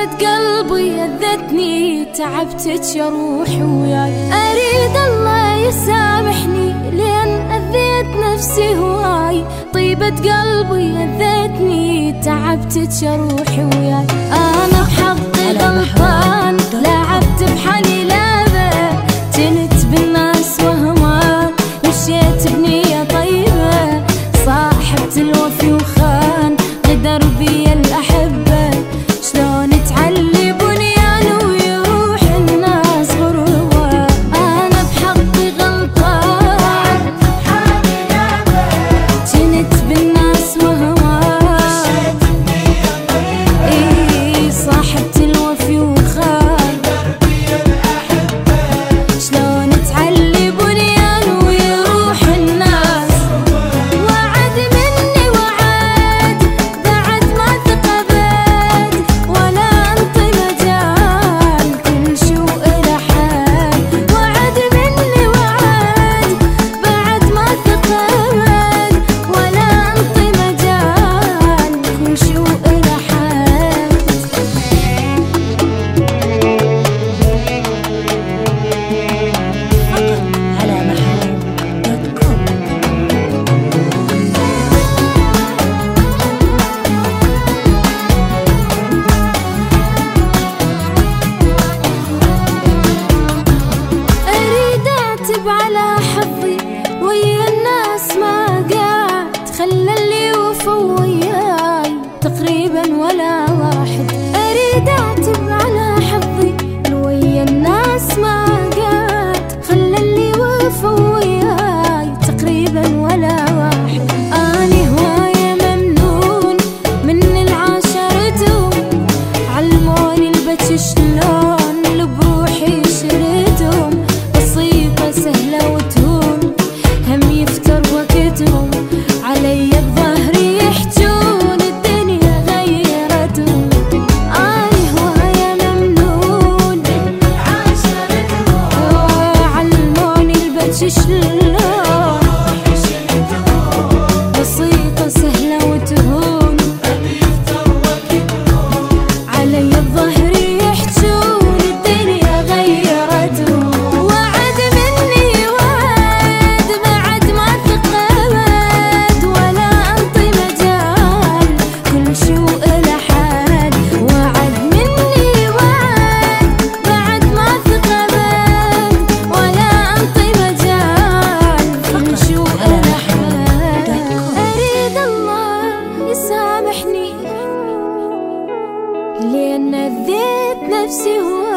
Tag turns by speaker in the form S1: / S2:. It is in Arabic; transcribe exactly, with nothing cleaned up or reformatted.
S1: قلبي أذتني تعبتك يا روحي وياي. أريد الله يسامحني لأن أذيت نفسي هواي. طيبة قلبي أذتني تعبتك يا روحي وياي. أنا بحظي غلطان لعبت بحالي لعبة، جنت بالناس وهمان مشيت بنية طيبة. صاحبت الوفي وخان غدر بي الأحبة، شلون تعلي بنيان ويروح الناس غربة. أنا بحقي غلطان جنت بالناس وهوان، إي صاحبت الوفي وخان شلون تعلي بنيان ويروح الناس. وعد مني وعد بعد ما ثقبت، ولا انطي مجال كل شو إله حال. وعد مني وعد بعد ما ثقبت، ولا انطي مجال كل شو إله حال.
S2: على محروم دوت كوم.
S1: أريد أعتب على حظي ويا الناس ما قعد، خلى اللي وفى وياي تقريبا ولا واحد. أريد أعتب على حظي ويا الناس ما قعد، خلى اللي وفى وياي تقريبا ولا واحد. أني هواية ممنون من العاشرتهم، علموني البكي شلون لبروحي شريتهم. بسيطة سهلة وتهون هم يفتر وقتهم، علي بظهري يحجون الدنيا غيرتهم. أني هواية ممنون علموني البكي شلون، بسيطة سهلة وتهون علي بظهري يحجون الدنيا غيرتهم. وعد مني وعد بعد ما ثقبت، ولا انطي مجال كل شو إله حال. وعد مني وعد بعد ما ثقبت، ولا انطي مجال كل شو إله حال. أريد الله يسامحني لأن أذيت نفسي هو